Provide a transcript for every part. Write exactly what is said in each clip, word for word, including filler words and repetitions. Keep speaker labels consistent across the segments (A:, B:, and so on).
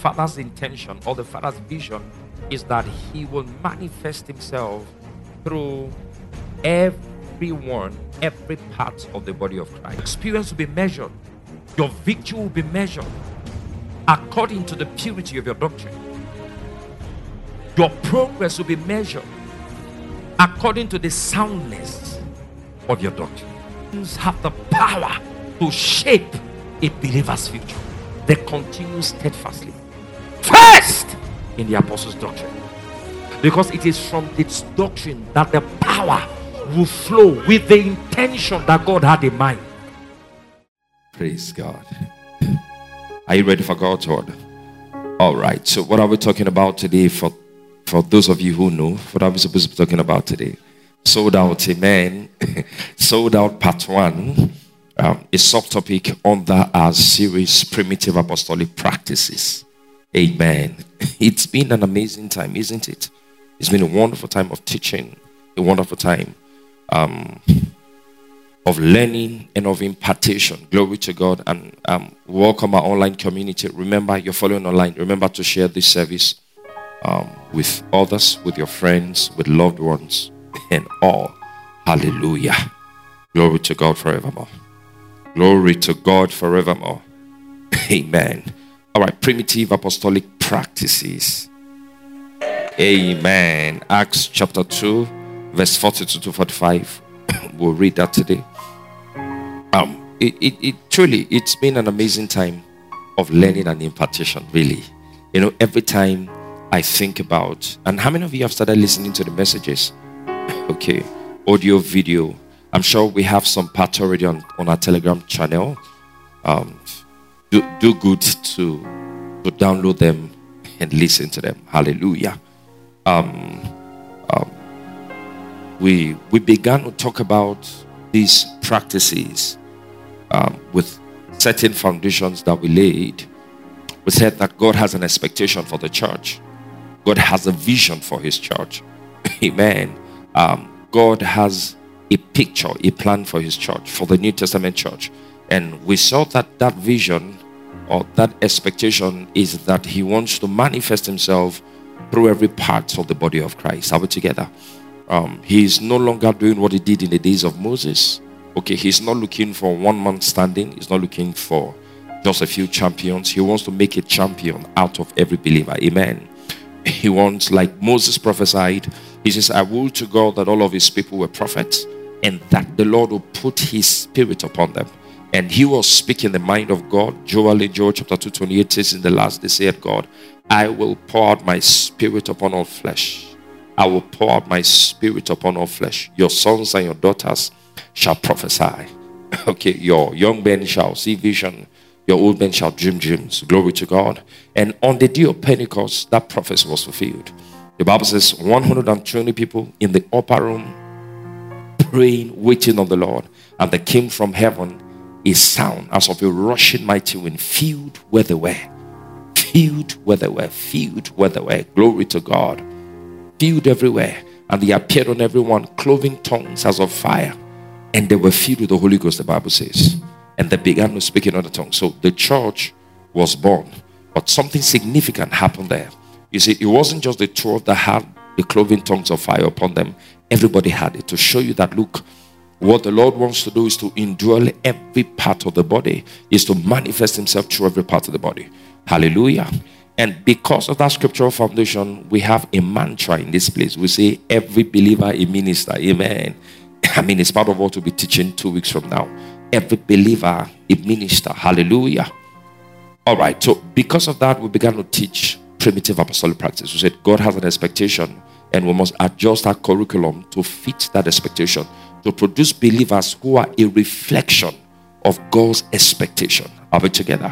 A: Father's intention or the Father's vision is that he will manifest himself through everyone, every part of the body of Christ. Experience will be measured. Your victory will be measured according to the purity of your doctrine. Your progress will be measured according to the soundness of your doctrine. Have the power to shape a believer's future. They continue steadfastly first in the apostles' doctrine, because it is from this doctrine that the power will flow with the intention that God had in mind.
B: Praise God. Are you ready for God's word? All right. So what are we talking about today? For for those of you who know, what are we supposed to be talking about today? Sold Out, amen. Sold Out part one. Um, a subtopic under our series, Primitive Apostolic Practices. Amen. It's been an amazing time, isn't it? It's been a wonderful time of teaching, a wonderful time um, of learning and of impartation. Glory to God. And um, welcome our online community. Remember, you're following online. Remember to share this service um, with others, with your friends, with loved ones, and all. Hallelujah. Glory to God forevermore. Glory to God forevermore. Amen. All right, primitive apostolic practices. Amen. Acts chapter two, verse forty-two to forty-five. We'll read that today. Um, it, it, it truly, it's been an amazing time of learning and impartation, really. You know, every time I think about, and how many of you have started listening to the messages? Okay, audio, video. I'm sure we have some part already on, on our Telegram channel. Um, do, do good to, to download them and listen to them. Hallelujah. Um, um, we, we began to talk about these practices um, with certain foundations that we laid. We said that God has an expectation for the church. God has a vision for his church. Amen. Um, God has a picture, a plan for his church, for the New Testament church. And we saw that that vision or that expectation is that he wants to manifest himself through every part of the body of Christ. Are we together? Um, he is no longer doing what he did in the days of Moses. Okay, he's not looking for one man standing. He's not looking for just a few champions. He wants to make a champion out of every believer. Amen. He wants, like Moses prophesied, he says, I will to God that all of his people were prophets, and that the Lord will put his spirit upon them. And he was speaking the mind of God. Joel in Joel chapter two twenty-eight says, in the last day said God, I will pour out my spirit upon all flesh. I will pour out my spirit upon all flesh. Your sons and your daughters shall prophesy. Okay, your young men shall see vision. Your old men shall dream dreams. Glory to God. And on the day of Pentecost, that prophecy was fulfilled. The Bible says one hundred twenty people in the upper room praying, waiting on the Lord. And there came from heaven a sound as of a rushing mighty wind, filled where they were. Filled where they were. Filled where they were. Glory to God. Filled everywhere. And they appeared on everyone, cloven tongues as of fire. And they were filled with the Holy Ghost, the Bible says. And they began to speak in other tongues. So the church was born. But something significant happened there. You see, it wasn't just the twelve that had the cloven tongues of fire upon them. Everybody had it to show you that, look, what the Lord wants to do is to indwell every part of the body, is to manifest himself through every part of the body. Hallelujah. And because of that scriptural foundation, we have a mantra in this place. We say, every believer a minister. Amen. I mean, it's part of what we'll be teaching two weeks from now. Every believer a minister. Hallelujah. All right. So because of that, we began to teach primitive apostolic practice. We said God has an expectation, and we must adjust our curriculum to fit that expectation, to produce believers who are a reflection of God's expectation. Are we together?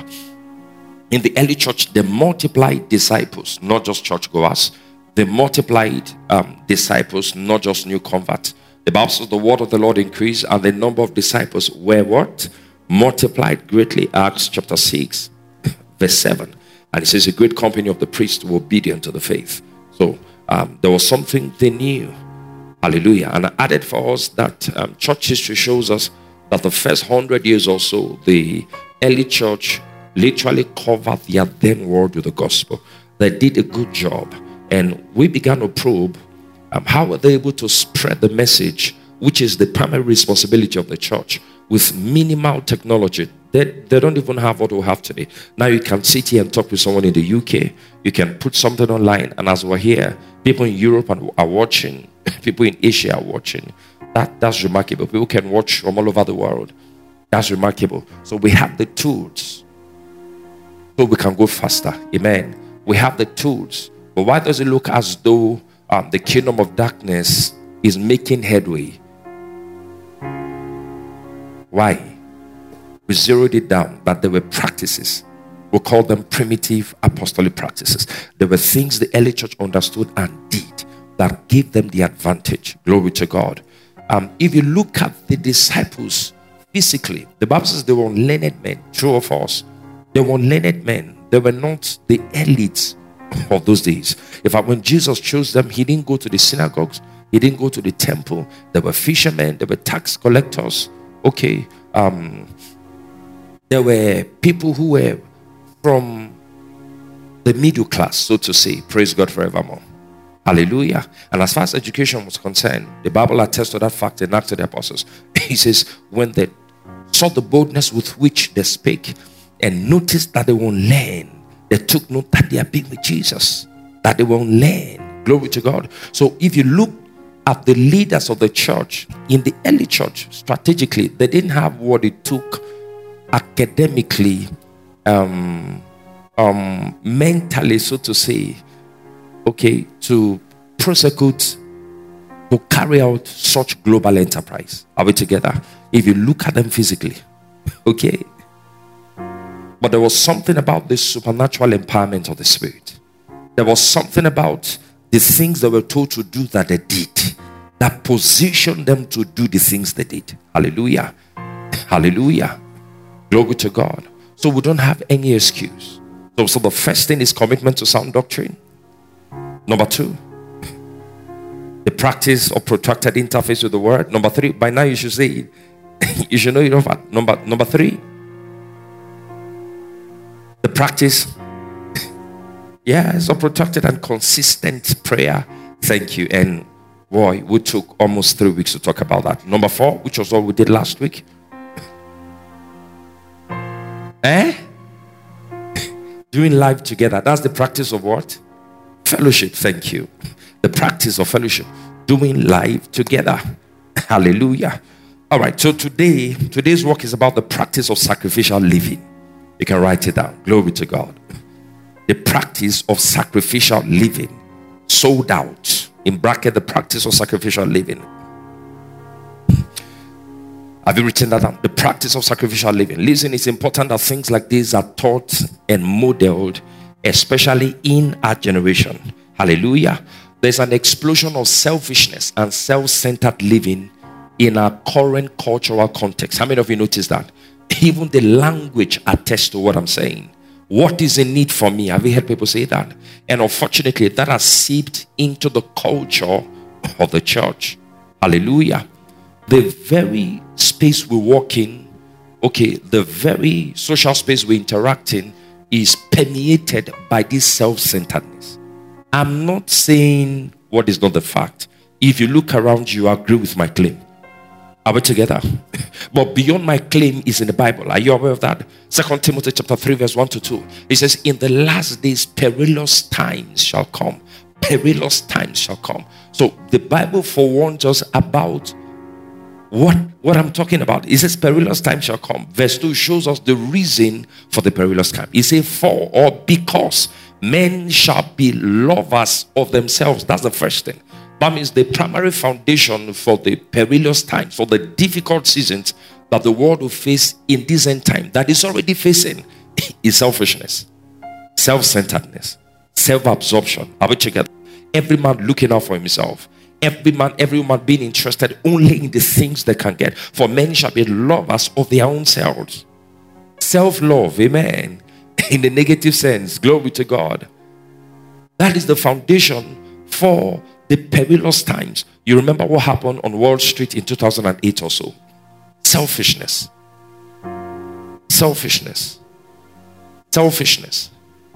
B: In the early church, they multiplied disciples, not just churchgoers. They multiplied um, disciples, not just new converts. The Bible says the word of the Lord increased, and the number of disciples were what? Multiplied greatly. Acts chapter six, verse seven. And it says a great company of the priests were obedient to the faith. So um, there was something they knew. Hallelujah. And I added for us that um, church history shows us that the first hundred years or so, the early church literally covered their then world with the gospel. They did a good job. And we began to probe um, how were they able to spread the message, which is the primary responsibility of the church, with minimal technology. They, they don't even have what we have today. Now you can sit here and talk with someone in the U K. You can put something online. And as we're here, people in Europe are watching. People in Asia are watching. That, that's remarkable. People can watch from all over the world. That's remarkable. So we have the tools so we can go faster. Amen. We have the tools. But why does it look as though um, the kingdom of darkness is making headway? Why? We zeroed it down that there were practices. We call them primitive apostolic practices. There were things the early church understood and did that gave them the advantage. Glory to God. Um, if you look at the disciples physically, the Bible says they were learned men. True or false? They were learned men. They were not the elites of those days. In fact, when Jesus chose them, he didn't go to the synagogues. He didn't go to the temple. There were fishermen. There were tax collectors. Okay. Um, there were people who were from the middle class, so to say. Praise God forevermore. Hallelujah. And as far as education was concerned, the Bible attests to that fact in Acts of the Apostles. He says, when they saw the boldness with which they spake and noticed that they won't learn, they took note that they are being with Jesus, that they won't learn. Glory to God. So if you look at the leaders of the church, in the early church, strategically, they didn't have what it took academically, um, um, mentally, so to say, okay, to prosecute, to carry out such global enterprise. Are we together? If you look at them physically, okay. But there was something about this supernatural empowerment of the Spirit. There was something about the things they were told to do that they did, that positioned them to do the things they did. Hallelujah. Hallelujah. Glory to God. So we don't have any excuse. So, so the first thing is commitment to sound doctrine. Number two, the practice of protracted interface with the word. Number three, by now you should say it. You should know it over. Number, number three, the practice, yes, of protracted and consistent prayer. Thank you. And boy, we took almost three weeks to talk about that. Number four, which was what we did last week. Eh? Doing life together. That's the practice of what? Fellowship. Thank you. The practice of fellowship. Doing life together. Hallelujah. All right. So today, today's work is about the practice of sacrificial living. You can write it down. Glory to God. The practice of sacrificial living. Sold out. In bracket, the practice of sacrificial living. Have you written that down? The practice of sacrificial living. Listen, it's important that things like this are taught and modeled, especially in our generation. Hallelujah. There's an explosion of selfishness and self-centered living in our current cultural context. How many of you notice that? Even the language attests to what I'm saying. What is in need for me? Have you heard people say that? And unfortunately, that has seeped into the culture of the church. Hallelujah. The very space we walk in, okay, the very social space we interact in is permeated by this self-centeredness. I'm not saying what is not the fact. If you look around you, agree with my claim. Are we together? But beyond my claim is in the Bible. Are you aware of that? Second Timothy chapter three verse one to two. It says, in the last days perilous times shall come. Perilous times shall come. So the Bible forewarns us about What, what I'm talking about. It says perilous time shall come. Verse two shows us the reason for the perilous time. It says for or because men shall be lovers of themselves. That's the first thing. That means the primary foundation for the perilous times, for the difficult seasons that the world will face in this end time, that is already facing, is selfishness, self-centeredness, self-absorption. Are we together? Every man looking out for himself. Every man, every woman being interested only in the things they can get. For men shall be lovers of their own selves. Self-love, amen. In the negative sense, glory to God. That is the foundation for the perilous times. You remember what happened on Wall Street in two thousand eight or so? Selfishness. Selfishness. Selfishness.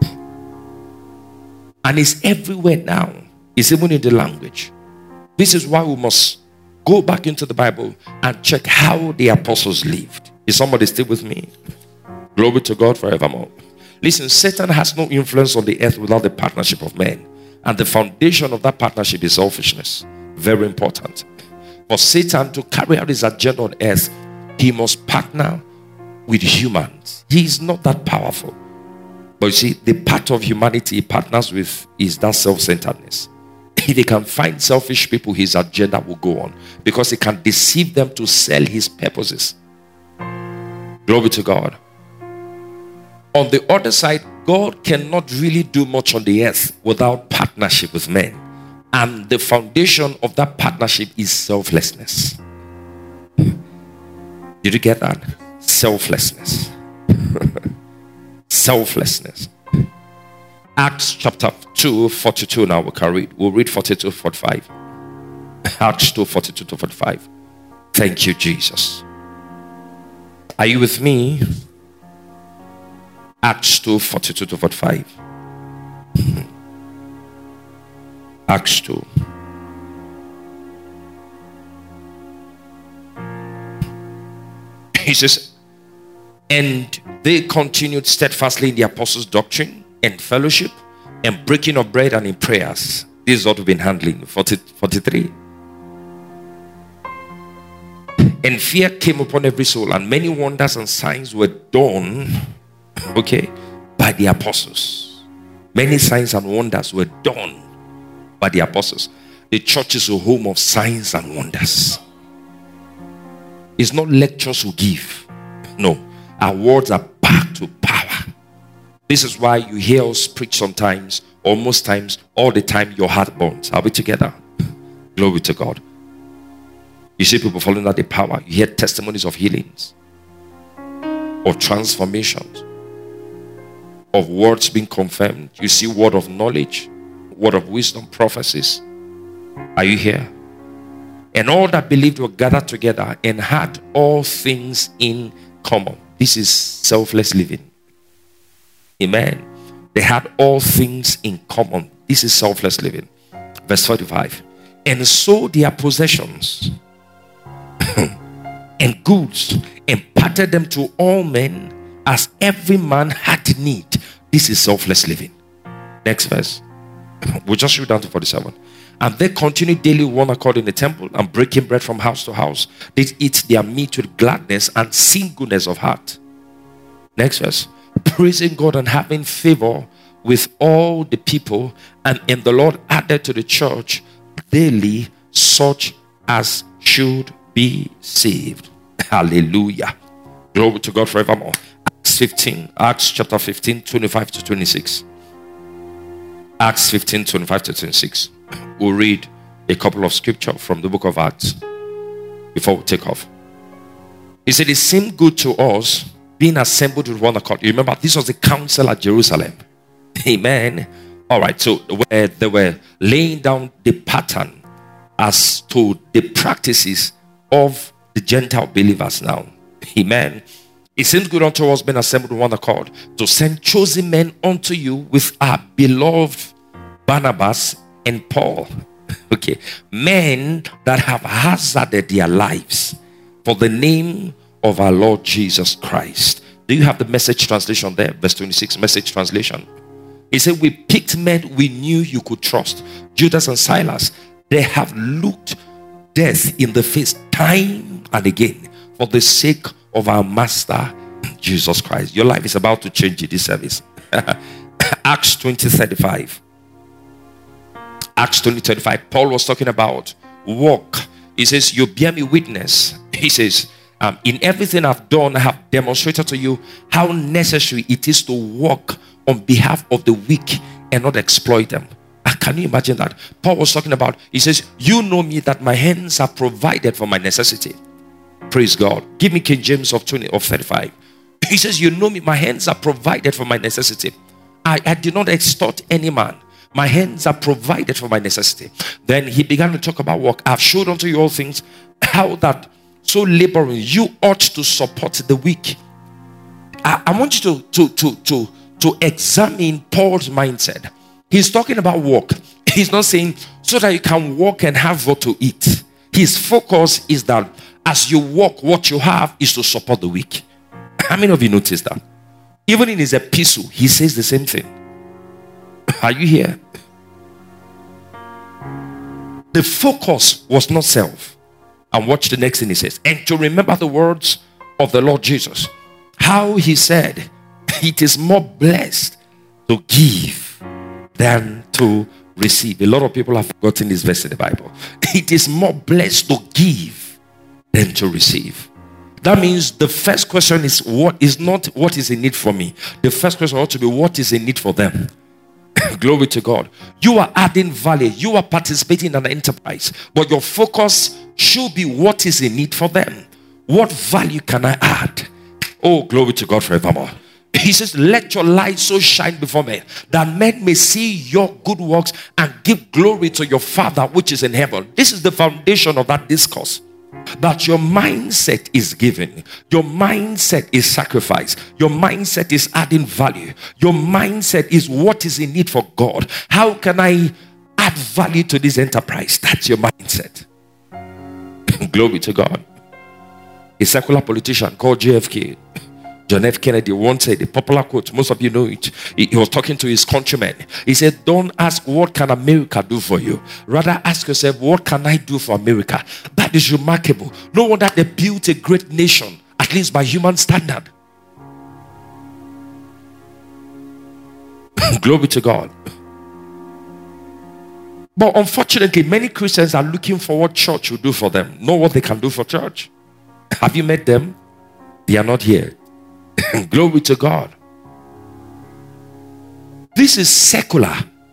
B: And it's everywhere now. It's even in the language. This is why we must go back into the Bible and check how the apostles lived. Is somebody still with me? Glory to God forevermore. Listen, Satan has no influence on the earth without the partnership of men. And the foundation of that partnership is selfishness. Very important. For Satan to carry out his agenda on earth, he must partner with humans. He is not that powerful. But you see, the part of humanity he partners with is that self-centeredness. If he can find selfish people, his agenda will go on. Because he can deceive them to sell his purposes. Glory to God. On the other side, God cannot really do much on the earth without partnership with men. And the foundation of that partnership is selflessness. Did you get that? Selflessness. Selflessness. Acts chapter two, forty-two now we can read. We'll read forty-two, forty-five. Acts two, forty-two to forty-five. Thank you, Jesus. Are you with me? Acts two, forty-two to forty-five. Acts two. He says, and they continued steadfastly in the apostles' doctrine and fellowship and breaking of bread and in prayers. This is what we've been handling. forty, forty-three. And fear came upon every soul, and many wonders and signs were done, okay, by the apostles. Many signs and wonders were done by the apostles. The church is a home of signs and wonders. It's not lectures we give. No. Our words are backed to power. This is why you hear us preach sometimes, or most times, all the time, your heart burns. Are we together? Glory to God. You see people following that the power. You hear testimonies of healings, of transformations, of words being confirmed. You see word of knowledge, word of wisdom, prophecies. Are you here? And all that believed were gathered together and had all things in common. This is selfless living. Amen. They had all things in common. This is selfless living. Verse forty-five. And sold their possessions and goods, and parted them to all men as every man had need. This is selfless living. Next verse. We'll just read down to forty-seven. And they continued daily one accord in the temple, and breaking bread from house to house, they eat their meat with gladness and singleness of heart. Next verse. Praising God and having favor with all the people, and in the Lord added to the church daily such as should be saved. Hallelujah. Glory to God forevermore. Acts fifteen, Acts chapter fifteen, twenty-five to twenty-six. Acts fifteen, twenty-five to twenty-six. We'll read a couple of scripture from the book of Acts before we take off. He said, it seemed good to us being assembled with one accord. You remember, this was the council at Jerusalem. Amen. All right, so where they were laying down the pattern as to the practices of the Gentile believers now. Amen. It seems good unto us being assembled with one accord to send chosen men unto you with our beloved Barnabas and Paul. Okay. Men that have hazarded their lives for the name of our Lord Jesus Christ. Do you have the Message translation there? Verse twenty-six, Message translation. He said, we picked men we knew you could trust. Judas and Silas. They have looked death in the face time and again for the sake of our Master Jesus Christ. Your life is about to change in this service. Acts twenty, thirty-five. Acts twenty, thirty-five. Paul was talking about walk. He says, you bear me witness. He says, um, in everything I've done, I have demonstrated to you how necessary it is to walk on behalf of the weak and not exploit them. Can you imagine that? Paul was talking about, he says, you know me that my hands are provided for my necessity. Praise God. Give me King James of twenty of thirty-five. He says, you know me, my hands are provided for my necessity. I, I did not extort any man. My hands are provided for my necessity. Then he began to talk about work. I've showed unto you all things, how that so laboring you ought to support the weak. I, I want you to, to, to, to, to examine Paul's mindset. He's talking about work. He's not saying so that you can work and have what to eat. His focus is that as you work, what you have is to support the weak. How many of you noticed that? Even in his epistle, he says the same thing. Are you here? The focus was not self. And watch the next thing he says. And to remember the words of the Lord Jesus, how he said, it is more blessed to give than to receive. A lot of people have forgotten this verse in the Bible. It is more blessed to give than to receive. That means the first question is what is not what is in need for me. The first question ought to be what is in need for them. Glory to God. You are adding value. You are participating in an enterprise. But your focus should be what is in need for them. What value can I add? Oh, glory to God forevermore. He says, let your light so shine before men that men may see your good works and give glory to your Father which is in heaven. This is the foundation of that discourse. That your mindset is giving. Your mindset is sacrifice. Your mindset is adding value. Your mindset is what is in need for God. How can I add value to this enterprise? That's your mindset. Glory to God. A secular politician called J F K, John F. Kennedy, once said, the popular quote, most of you know it. He, he was talking to his countrymen. He said, don't ask what can America do for you. Rather ask yourself, what can I do for America? That is remarkable. No wonder they built a great nation, at least by human standard. Glory to God. But unfortunately, many Christians are looking for what church will do for them, not what they can do for church. Have you met them? They are not here. Glory to God. This is secular.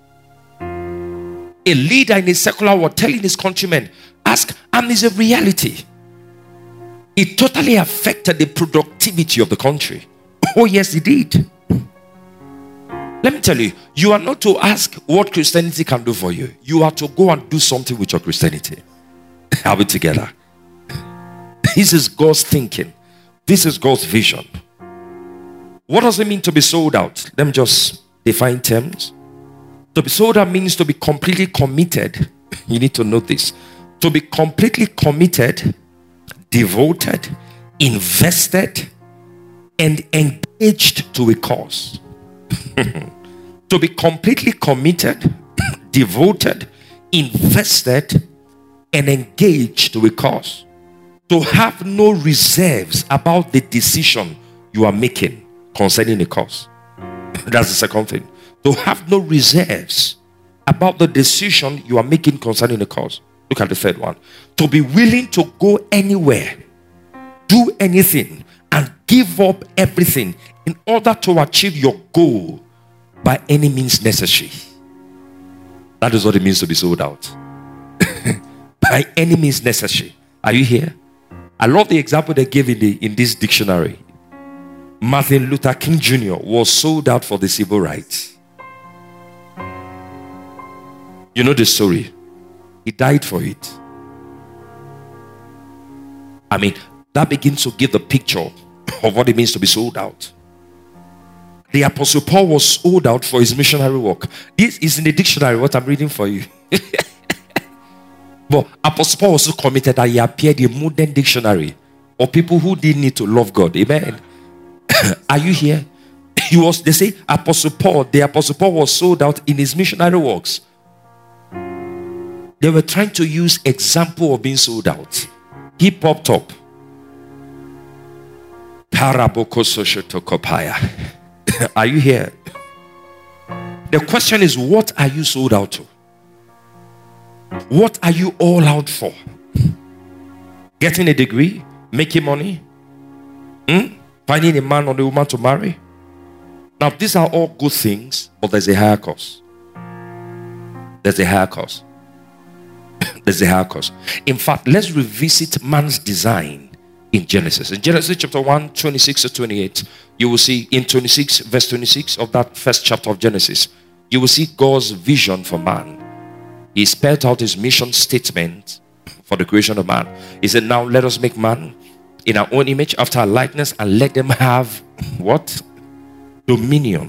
B: A leader in a secular world telling his countrymen, ask, and it's a reality. It totally affected the productivity of the country. Oh yes, it did. Let me tell you, you are not to ask what Christianity can do for you. You are to go and do something with your Christianity. Are we together? This is God's thinking. This is God's vision. What does it mean to be sold out? Let me just define terms. To be sold out means to be completely committed. You need to know this. To be completely committed, devoted, invested, and engaged to a cause. To be completely committed, devoted, invested, and engaged to a cause. To have no reserves about the decision you are making concerning the cause. That's the second thing. To have no reserves about the decision you are making concerning the cause. Look at the third one. To be willing to go anywhere, do anything, and give up everything in order to achieve your goal by any means necessary. That is what it means to be sold out. By any means necessary. Are you here? I love the example they gave in, the, in this dictionary. Martin Luther King Junior was sold out for the civil rights. You know the story. He died for it. I mean, that begins to give the picture of what it means to be sold out. The Apostle Paul was sold out for his missionary work. This is in the dictionary, what I'm reading for you. But Apostle Paul was so committed that he appeared in modern dictionary of people who didn't need to love God. Amen. Are you here? He was, they say, Apostle Paul, the Apostle Paul was sold out in his missionary works. They were trying to use example of being sold out. He popped up. Are you here? The question is, what are you sold out to? What are you all out for? Getting a degree? Making money? Hmm? Finding a man or a woman to marry? Now, these are all good things, but there's a higher cost. There's a higher cost. There's a higher cost. In fact, let's revisit man's design in Genesis. In Genesis chapter one, twenty-six to twenty-eight, you will see in twenty-six, verse twenty-six of that first chapter of Genesis, you will see God's vision for man. He spelled out his mission statement for the creation of man. He said, now let us make man in our own image, after our likeness, and let them have what? Dominion.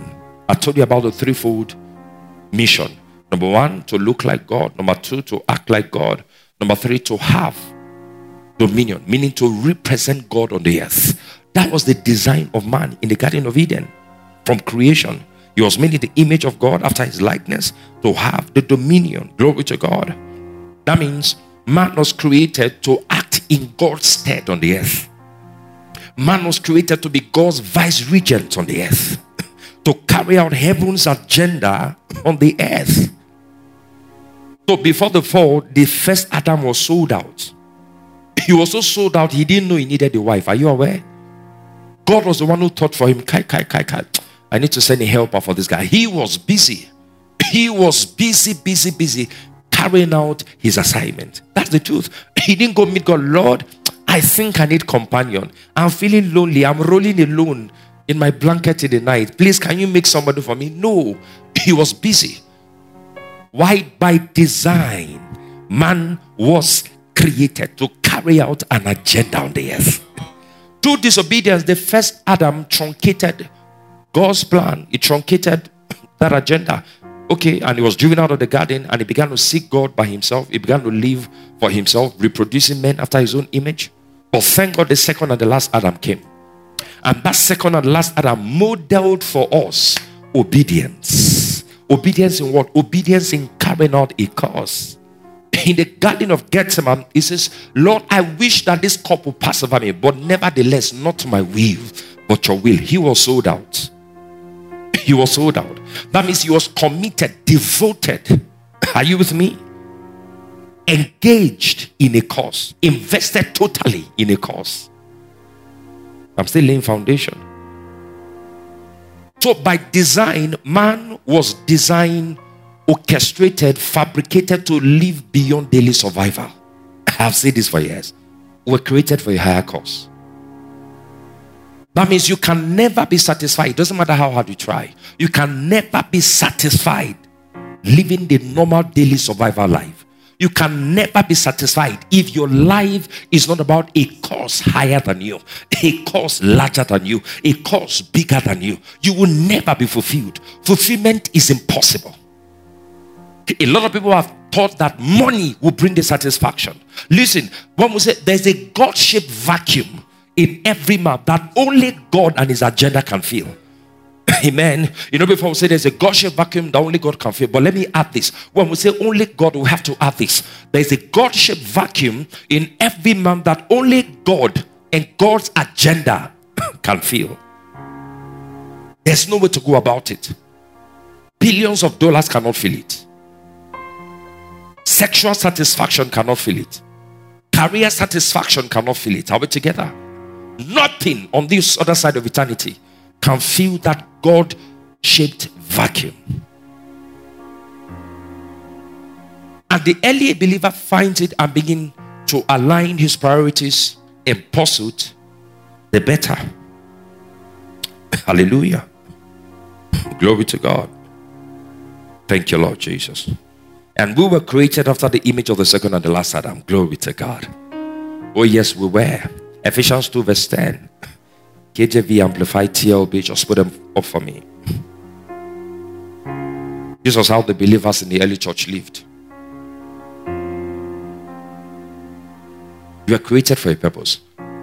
B: I told you about the threefold mission. Number one, to look like God. Number two, to act like God. Number three, to have dominion, meaning to represent God on the earth. That was the design of man in the Garden of Eden. From creation, he was made in the image of God after his likeness, to have the dominion. Glory to God. That means man was created to act in God's stead on the earth. Man was created to be God's vice regent on the earth, to carry out heaven's agenda on the earth. So before the fall, the first Adam was sold out. He was so sold out, he didn't know he needed a wife. Are you aware? God was the one who thought for him, kai, kai, kai, kai. I need to send a helper for this guy. He was busy. He was busy, busy, busy carrying out his assignment. That's the truth. He didn't go meet God. Lord, I think I need companion. I'm feeling lonely. I'm rolling alone in my blanket in the night. Please, can you make somebody for me? No. He was busy. Why? By design, man was created to carry out an agenda on the earth. Through disobedience, the first Adam truncated God's plan. He truncated that agenda. Okay, and he was driven out of the garden and he began to seek God by himself. He began to live for himself, reproducing men after his own image. But thank God the second and the last Adam came. And that second and last Adam modeled for us obedience. Obedience in what? Obedience in carrying out a cause. In the Garden of Gethsemane, he says, Lord, I wish that this cup will pass over me, but nevertheless, not my will, but your will. He was sold out. He was sold out. That means he was committed, devoted. Are you with me? Engaged in a cause. Invested totally in a cause. I'm still laying foundation. So by design, man was designed, orchestrated, fabricated to live beyond daily survival. I have said this for years. We're created for a higher cause. That means you can never be satisfied. It doesn't matter how hard you try. You can never be satisfied living the normal daily survival life. You can never be satisfied if your life is not about a cause higher than you, a cause larger than you, a cause bigger than you. You will never be fulfilled. Fulfillment is impossible. A lot of people have thought that money will bring the satisfaction. Listen, one will say there's a God-shaped vacuum in every man that only God and his agenda can fill. Amen. You know, before we say there's a God-shaped vacuum that only God can fill. But let me add this. When we say only God, we have to add this. There's a God-shaped vacuum in every man that only God and God's agenda can fill. There's no way to go about it. Billions of dollars cannot fill it. Sexual satisfaction cannot fill it. Career satisfaction cannot fill it. Are we together? Nothing on this other side of eternity can fill that God-shaped vacuum. And the early believer finds it and begins to align his priorities in pursuit, the better. Hallelujah. Glory to God. Thank you, Lord Jesus. And we were created after the image of the second and the last Adam. Glory to God. Oh yes, we were. Ephesians two verse ten. K J V Amplified T L B. Just put them up for me. This was how the believers in the early church lived. You are created for a purpose.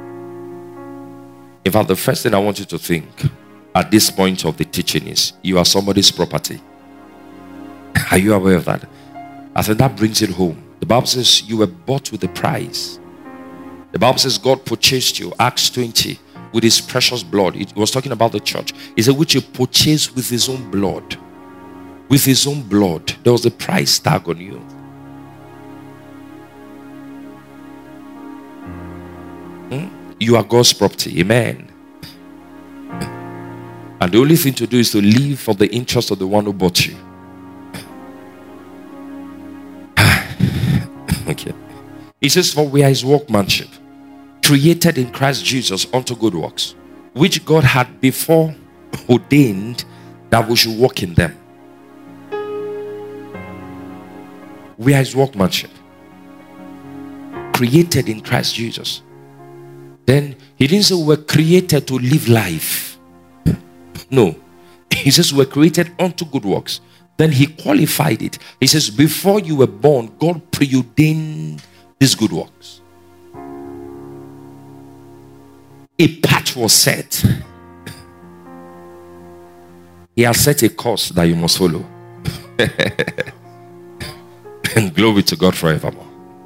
B: In fact, the first thing I want you to think at this point of the teaching is you are somebody's property. Are you aware of that? I think that brings it home. The Bible says you were bought with a price. The Bible says God purchased you, Acts twenty, with his precious blood. It was talking about the church. He said, which he purchased with his own blood. With his own blood. There was a price tag on you. Hmm? You are God's property. Amen. And the only thing to do is to live for the interest of the one who bought you. Okay. He says, for we are his workmanship, created in Christ Jesus unto good works, which God had before ordained that we should walk in them. We are his workmanship, created in Christ Jesus. Then he didn't say we're created to live life. No. He says, we're created unto good works. Then he qualified it. He says, before you were born, God preordained these good works. A path was set. He has set a course that you must follow. And glory to God forevermore.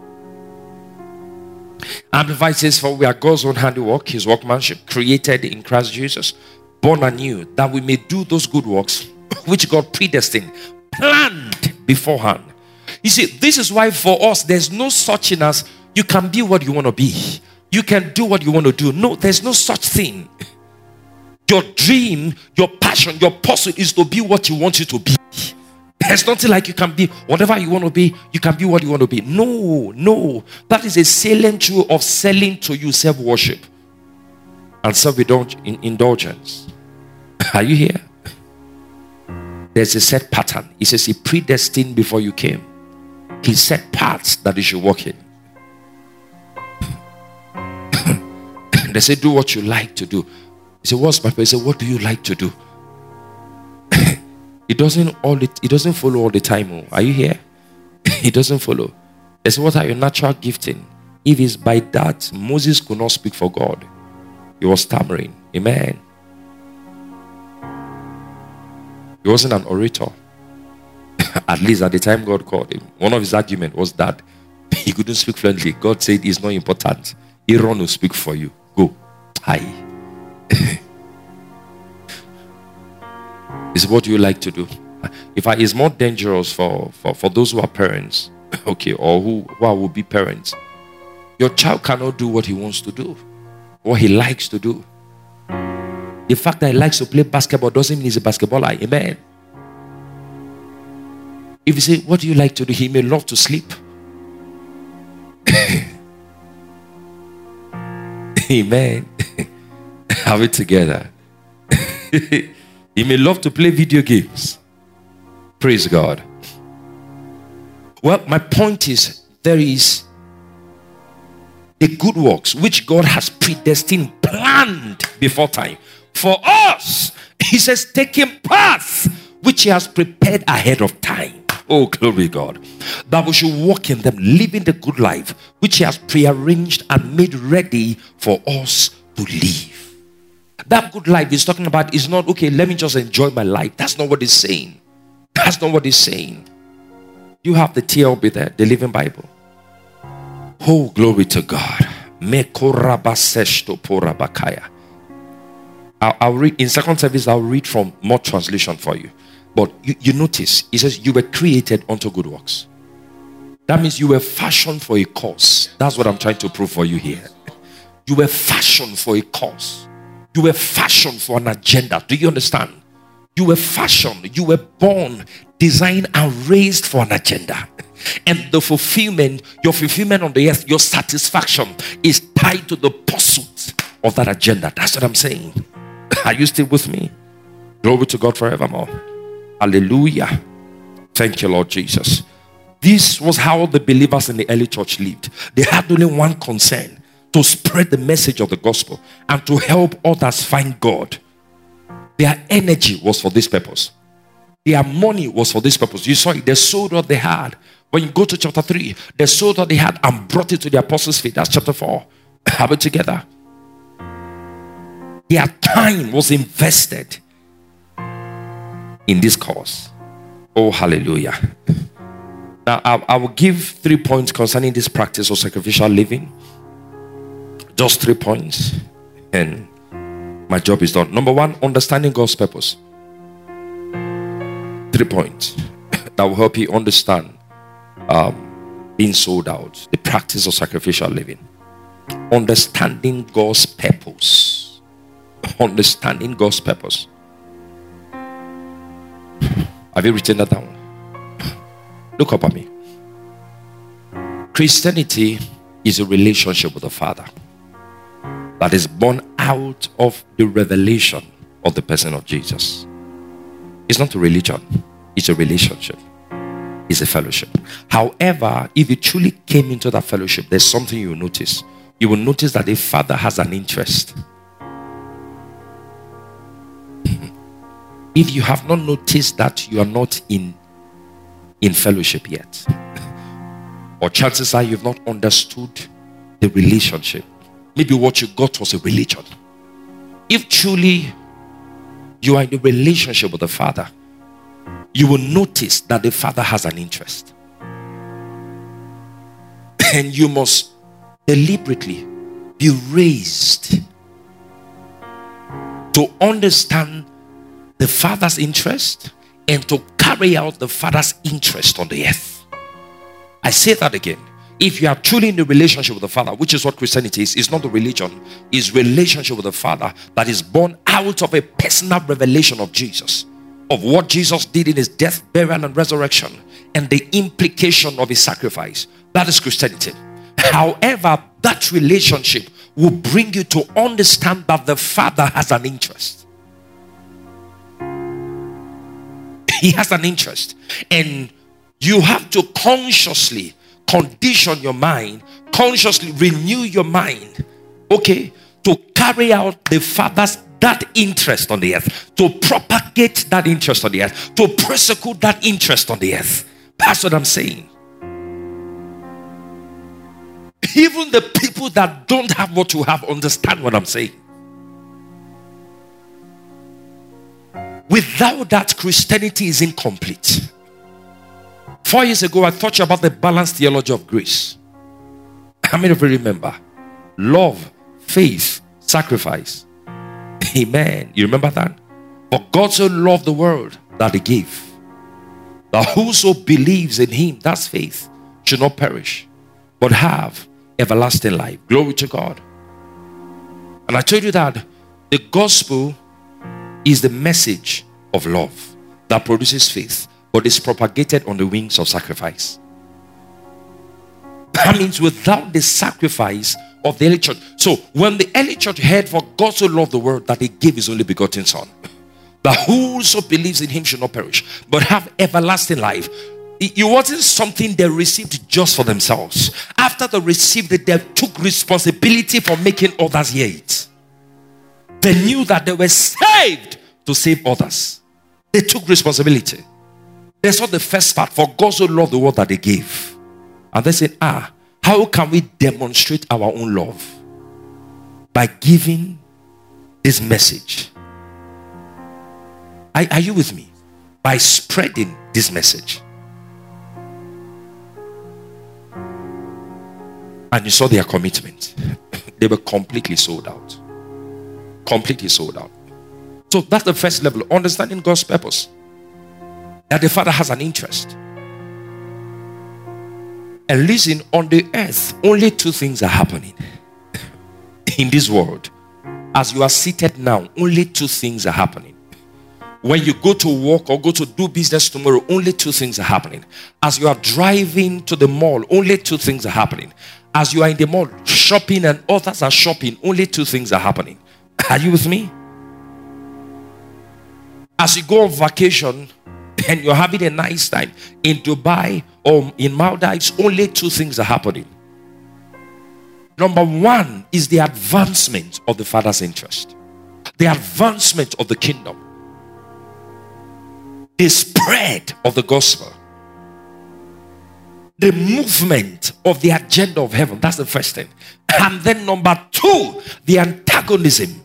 B: Amplified says, for we are God's own handiwork, his workmanship, created in Christ Jesus, born anew, that we may do those good works which God predestined, planned beforehand. You see, this is why for us there's no such thing as you can be what you want to be, you can do what you want to do. No, there's no such thing. Your dream, your passion, your pursuit is to be what you want you to be. There's nothing like you can be whatever you want to be, you can be what you want to be. No, no. That is a salient truth of selling to you self-worship and self-indulgence. Are you here? There's a set pattern. He says he predestined before you came. He set paths that you should walk in. They say, do what you like to do. He said, what's my place? He said, what do you like to do? It doesn't all it, it doesn't follow all the time. Oh. Are you here? It doesn't follow. They say, what are your natural gifting? If it's by that, Moses could not speak for God. He was stammering. Amen. He wasn't an orator. At least at the time God called him. One of his arguments was that he couldn't speak fluently. God said it's not important. Aaron will speak for you. Go. Hi. Is what do you like to do? In fact, it's more dangerous for, for, for those who are parents, okay, or who, who will be parents. Your child cannot do what he wants to do, what he likes to do. The fact that he likes to play basketball doesn't mean he's a basketballer. Amen. If you say, what do you like to do? He may love to sleep. Amen. Have it together. He may love to play video games. Praise God. Well, my point is, there is the good works which God has predestined, planned before time. For us, he says, taking paths which he has prepared ahead of time. Oh, glory God. That we should walk in them, living the good life which he has prearranged and made ready for us to live. That good life he's talking about is not, okay, let me just enjoy my life. That's not what he's saying. That's not what he's saying. You have the T L B there, the Living Bible. Oh, glory to God. I'll, I'll read, in second service, I'll read from more translation for you. But you, you notice, it says, you were created unto good works. That means you were fashioned for a cause. That's what I'm trying to prove for you here. You were fashioned for a cause. You were fashioned for an agenda. Do you understand? You were fashioned. You were born, designed, and raised for an agenda. And the fulfillment, your fulfillment on the earth, your satisfaction is tied to the pursuit of that agenda. That's what I'm saying. Are you still with me? Glory to God forevermore. Hallelujah. Thank you, Lord Jesus. This was how the believers in the early church lived. They had only one concern: to spread the message of the gospel and to help others find God. Their energy was for this purpose. Their money was for this purpose. You saw it. They sold what they had. When you go to chapter three, they sold what they had and brought it to the apostles' feet. That's chapter four. Have it together. Their time was invested in this cause. Oh, hallelujah. Now, I, I will give three points concerning this practice of sacrificial living. Just three points. And my job is done. Number one, understanding God's purpose. Three points that will help you understand um, being sold out, the practice of sacrificial living. Understanding God's purpose. Understanding God's purpose. Have you written that down? Look up at me. Christianity is a relationship with the Father that is born out of the revelation of the person of Jesus. It's not a religion, it's a relationship. It's a fellowship. However, if you truly came into that fellowship, there's something you will notice. You will notice that the Father has an interest. If you have not noticed that, you are not in in fellowship yet. Or chances are you've not understood the relationship. Maybe what you got was a religion. If truly you are in a relationship with the Father, you will notice that the Father has an interest. And you must deliberately be raised to understand the Father's interest and to carry out the Father's interest on the earth. I say that again. If you are truly in a relationship with the Father, which is what Christianity is, it's not a religion, it's relationship with the Father that is born out of a personal revelation of Jesus, of what Jesus did in his death, burial, and resurrection, and the implication of his sacrifice. That is Christianity. However, that relationship will bring you to understand that the Father has an interest. He has an interest. And you have to consciously condition your mind, consciously renew your mind, okay, to carry out the Father's that interest on the earth, to propagate that interest on the earth, to prosecute that interest on the earth. That's what I'm saying. Even the people that don't have what you have understand what I'm saying. Without that, Christianity is incomplete. Four years ago, I taught you about the balanced theology of grace. How many of you remember? Love, faith, sacrifice. Amen. You remember that? For God so loved the world that he gave, that whoso believes in him, that's faith, should not perish, but have everlasting life. Glory to God. And I told you that the gospel is the message of love that produces faith, but is propagated on the wings of sacrifice. That means without the sacrifice of the early church. So when the early church heard, for God so loved the world that he gave his only begotten son, that whoso believes in him should not perish, but have everlasting life. It wasn't something they received just for themselves. After they received it, they took responsibility for making others hear it. They knew that they were saved to save others. They took responsibility. That's not the first part. For God so loved the world that they gave. And they said, ah, how can we demonstrate our own love? By giving this message. Are, are you with me? By spreading this message. And you saw their commitment. They were completely sold out. Completely sold out. So that's the first level. Understanding God's purpose. That the Father has an interest. And listen, on the earth, only two things are happening. In this world. As you are seated now, only two things are happening. When you go to work or go to do business tomorrow, only two things are happening. As you are driving to the mall, only two things are happening. As you are in the mall shopping and others are shopping, only two things are happening. Are you with me? As you go on vacation and you're having a nice time in Dubai or in Maldives, only two things are happening. Number one is the advancement of the Father's interest. The advancement of the kingdom. The spread of the gospel. The movement of the agenda of heaven. That's the first thing. And then number two, the antagonism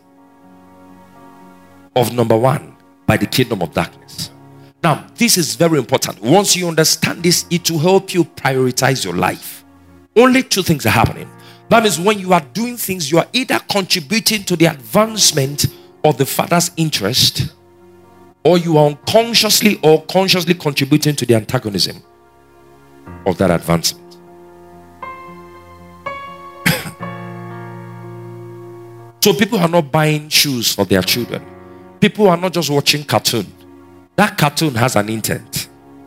B: of number one by the kingdom of darkness. Now, this is very important. Once you understand this, it will help you prioritize your life. Only two things are happening. That means when you are doing things, you are either contributing to the advancement of the Father's interest, or you are unconsciously or consciously contributing to the antagonism of that advancement. So people are not buying shoes for their children. People are not just watching cartoon. That cartoon has an intent.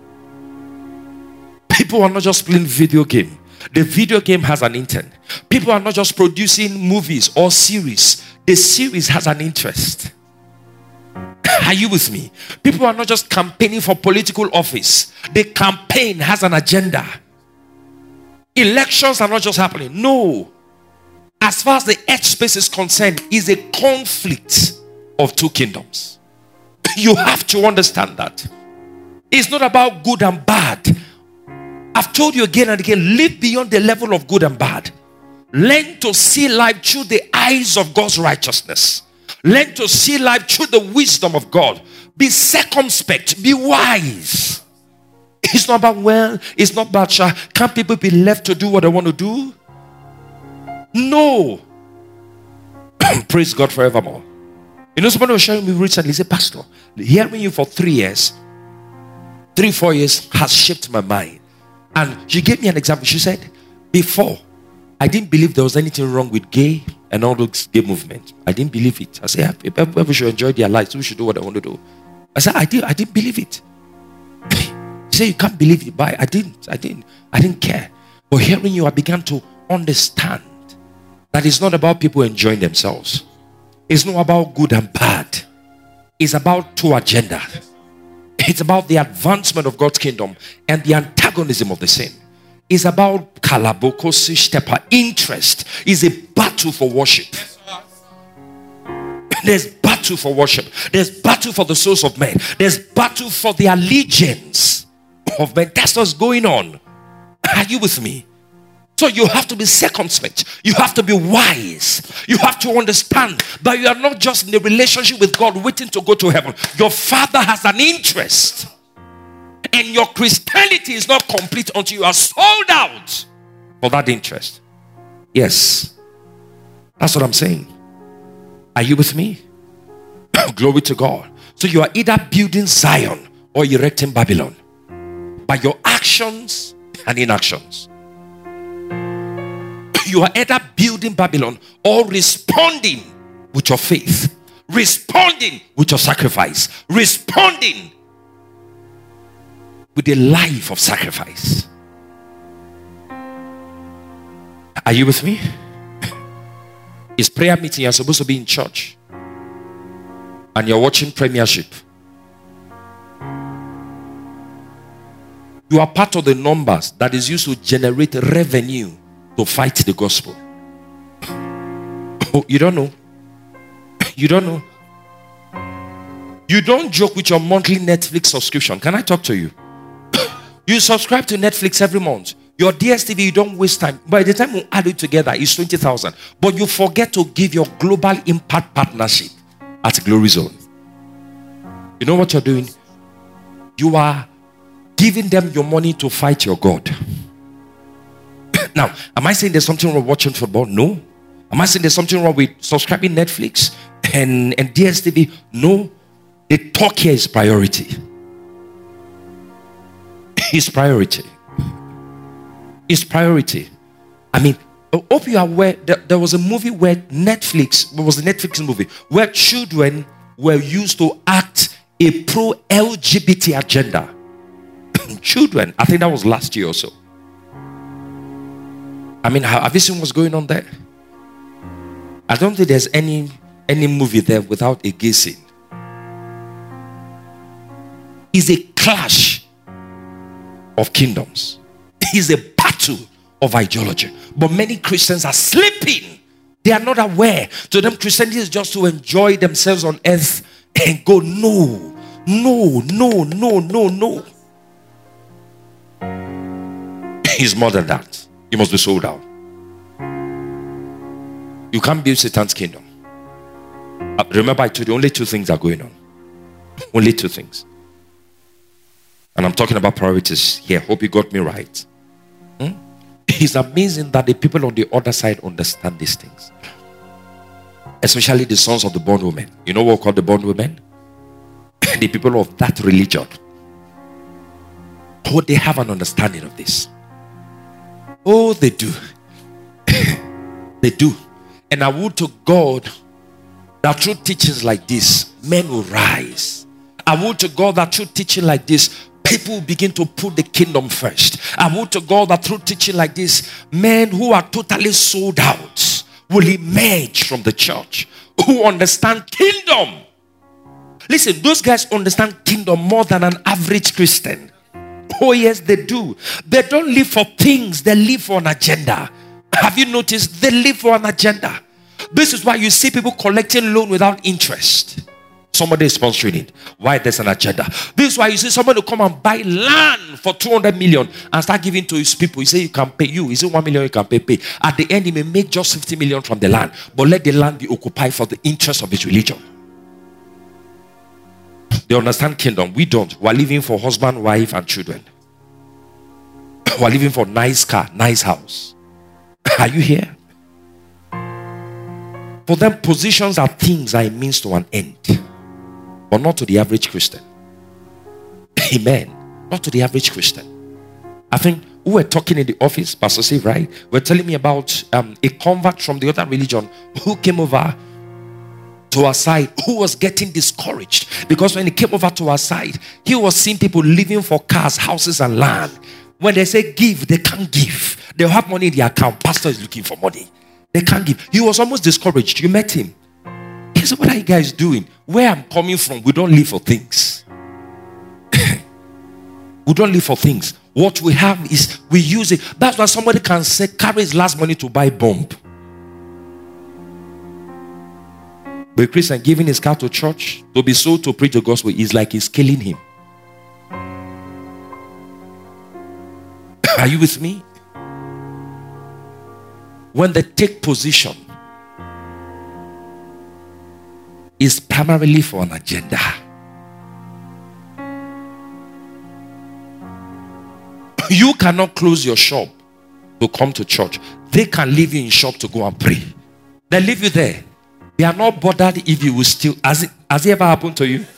B: People are not just playing video game. The video game has an intent. People are not just producing movies or series. The series has an interest. Are you with me? People are not just campaigning for political office. The campaign has an agenda. Elections are not just happening. No. As far as the earth space is concerned, is a conflict of two kingdoms. You have to understand that. It's not about good and bad. I've told you again and again, live beyond the level of good and bad. Learn to see life through the eyes of God's righteousness. Learn to see life through the wisdom of God. Be circumspect. Be wise. It's not about, well, it's not about, uh, can people be left to do what they want to do? No. Praise God forevermore. You know, somebody was sharing me recently. He said, Pastor, hearing you for three years, three, four years has shaped my mind. And she gave me an example. She said, before, I didn't believe there was anything wrong with gay and all those gay movement. I didn't believe it. I said, yeah, people should enjoy their lives. We should do what they want to do. I said, I, did, I didn't believe it. She said, you can't believe it. But I didn't. I didn't. I didn't care. But hearing you, I began to understand that it's not about people enjoying themselves. It's not about good and bad. It's about two agendas. It's about the advancement of God's kingdom and the antagonism of the same. It's about kalaboko stepa. Interest is a battle for worship. There's battle for worship. There's battle for the souls of men. There's battle for the allegiance of men. That's what's going on. Are you with me? So you have to be circumspect. You have to be wise. You have to understand that you are not just in a relationship with God waiting to go to heaven. Your Father has an interest. And your Christianity is not complete until you are sold out for that interest. Yes. That's what I'm saying. Are you with me? Glory to God. So you are either building Zion or erecting Babylon by your actions and inactions. You are either building Babylon or responding with your faith, responding with your sacrifice, responding with a life of sacrifice. Are you with me? It's prayer meeting. You're supposed to be in church and you're watching Premiership. You are part of the numbers that is used to generate revenue to fight the gospel. Oh, you don't know. You don't know. You don't joke with your monthly Netflix subscription. Can I talk to you? You subscribe to Netflix every month. Your D S T V, you don't waste time. By the time you add it together, it's twenty thousand. But you forget to give your global impact partnership at Glory Zone. You know what you're doing? You are giving them your money to fight your God. Now, am I saying there's something wrong with watching football? No. Am I saying there's something wrong with subscribing Netflix and, and D S T V? No. The talk here is priority. It's priority. It's priority. I mean, I hope you are aware that there was a movie where Netflix, it was a Netflix movie, where children were used to act a pro-L G B T agenda. Children, I think that was last year or so. I mean, have you seen what's going on there? I don't think there's any any movie there without a gay scene. It's a clash of kingdoms. It's a battle of ideology. But many Christians are sleeping. They are not aware. To them, Christianity is just to enjoy themselves on earth and go, no, no, no, no, no, no. It's more than that. You must be sold out. You can't build Satan's kingdom. Uh, remember, I told you only two things are going on. Only two things. And I'm talking about priorities here. Hope you got me right. Hmm? It's amazing that the people on the other side understand these things. Especially the sons of the bondwomen. You know what we call the bondwomen? The people of that religion. Oh, they have an understanding of this. Oh, they do. They do. And I would to God that through teachings like this, men will rise. I would to God that through teaching like this, people begin to put the kingdom first. I would to God that through teaching like this, men who are totally sold out will emerge from the church, who understand kingdom. Listen, those guys understand kingdom more than an average Christian. Oh yes, they do. They don't live for things, they live for an agenda. Have you noticed? They live for an agenda. This is why you see people collecting loan without interest. Somebody is sponsoring it. Why? There's an agenda. This is why you see somebody come and buy land for two hundred million and start giving to his people. He say you can pay you. He say one million you can pay, pay. At the end, he may make just fifty million from the land. But let the land be occupied for the interest of his religion. They understand kingdom. We don't. We're living for husband, wife, and children. We're living for nice car, nice house. Are you here? For them, positions are things are a means to an end. But not to the average Christian. Amen. Not to the average Christian. I think we were talking in the office, Pastor Steve, right? We're telling me about um, a convert from the other religion who came over to our side, who was getting discouraged. Because when he came over to our side, he was seeing people living for cars, houses, and land. When they say give, they can't give. They'll have money in their account. Pastor is looking for money. They can't give. He was almost discouraged. You met him. He said, what are you guys doing? Where I'm coming from, we don't live for things. We don't live for things. What we have is we use it. That's why somebody can say, carry his last money to buy bomb. But a Christian giving his car to church to be sold to preach the gospel is like he's killing him. Are you with me? When they take position, is primarily for an agenda. You cannot close your shop to come to church. They can leave you in shop to go and pray. They leave you there. They are not bothered if you will steal. Has it, has it ever happened to you?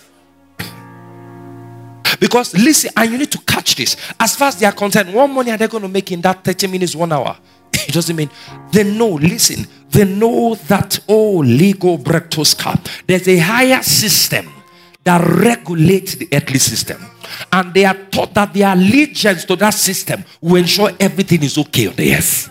B: Because listen, and you need to catch this. As far as they are concerned, what money are they going to make in that thirty minutes, one hour? It doesn't mean they know. Listen, they know that oh, legal bretoska. There's a higher system that regulates the earthly system, and they are taught that their allegiance to that system will ensure everything is okay on the earth.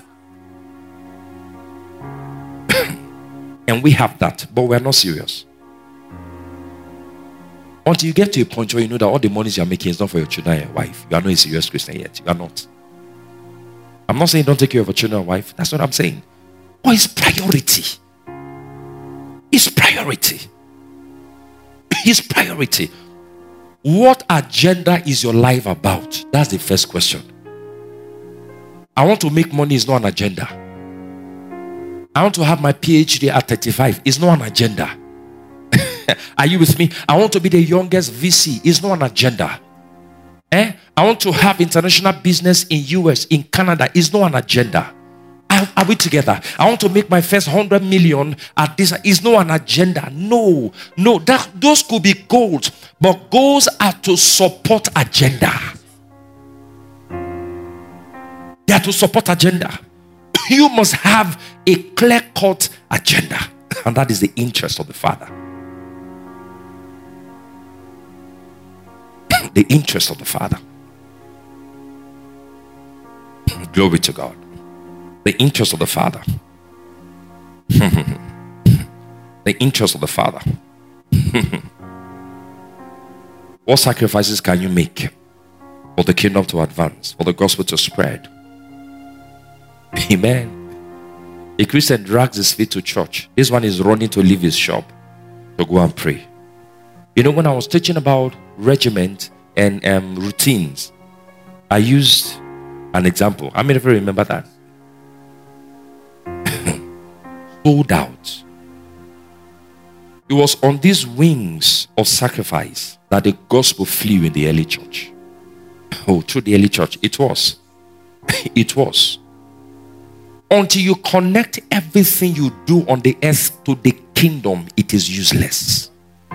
B: And we have that, but we're not serious. Until you get to a point where you know that all the money you're making is not for your children and your wife. You are not a serious Christian yet. You are not. I'm not saying don't take care of your children and wife. That's what I'm saying. But it's priority. It's priority. It's priority. What agenda is your life about? That's the first question. I want to make money is not an agenda. I want to have my P H D at thirty-five. It's not an agenda. Are you with me? I want to be the youngest V C. It's not an agenda. Eh? I want to have international business in U S, in Canada. It's not an agenda. Are, are we together? I want to make my first one hundred million at this. It's not an agenda. No. No. That, those could be goals. But goals are to support agenda. They are to support agenda. You must have a clear-cut agenda. And that is the interest of the Father. The interest of the Father. Glory to God. The interest of the Father. The interest of the Father. What sacrifices can you make for the kingdom to advance, for the gospel to spread? Amen. A Christian drags his feet to church. This one is running to leave his shop to go and pray. You know, when I was teaching about regiment and um, routines, I used an example. How many of you remember that? Sold out. It was on these wings of sacrifice that the gospel flew in the early church. Oh, through the early church. It was. It was. Until you connect everything you do on the earth to the kingdom, it is useless.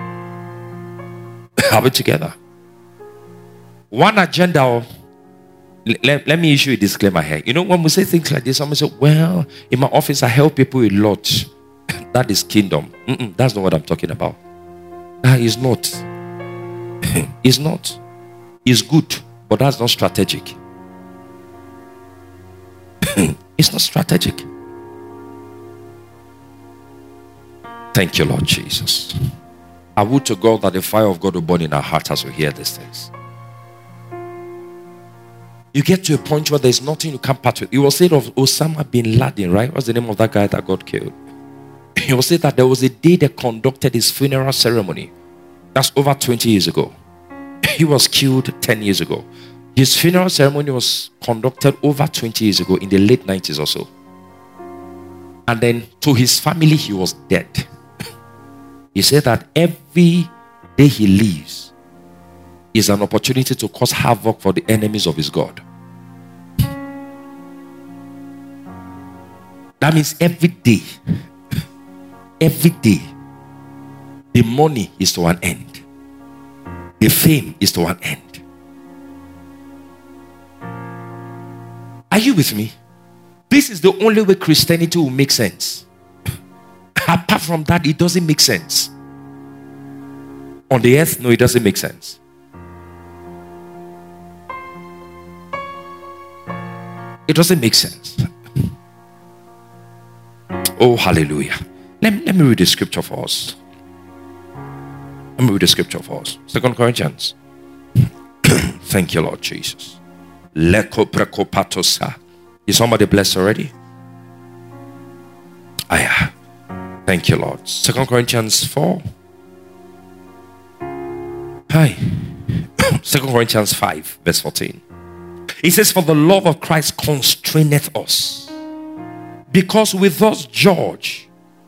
B: Are we together? One agenda of, let, let me issue a disclaimer here. You know, when we say things like this, someone say, well, in my office I help people a lot. That is kingdom. Mm-mm, that's not what I'm talking about. That is not. It's not. It's good, but that's not strategic. It's not strategic. Thank you, Lord Jesus. I would to God that the fire of God will burn in our hearts as we hear these things. You get to a point where there's nothing you can part with. It was said of Osama bin Laden, right? What's the name of that guy that got killed? It was said that there was a day they conducted his funeral ceremony That's over twenty years ago. He was killed ten years ago. His funeral ceremony was conducted over twenty years ago in the late nineties or so. And then to his family, he was dead. He said that every day he lives is an opportunity to cause havoc for the enemies of his God. That means every day, every day, the money is to an end. The fame is to an end. Are you with me? This is the only way Christianity will make sense. Apart from that, it doesn't make sense. On the earth, no, it doesn't make sense. It doesn't make sense. Oh, hallelujah. Let me, let me read the scripture for us. Let me read the scripture for us. Second Corinthians. Thank you, Lord Jesus. Is somebody blessed already? Ah, yeah. Thank you, Lord. Second Corinthians four. Hi. Second Corinthians five, verse fourteen. It says, for the love of Christ constraineth us, because we thus judge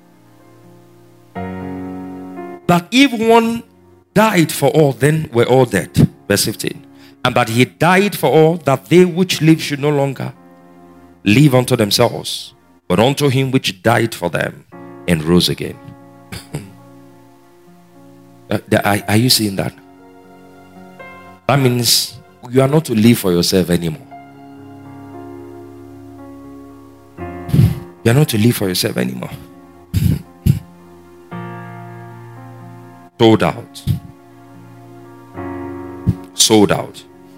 B: that if one died for all, then we're all dead. Verse fifteen. And that he died for all, that they which live should no longer live unto themselves, but unto him which died for them and rose again. uh, are, are you seeing that? That means you are not to live for yourself anymore. You are not to live for yourself anymore. Sold out. Sold out.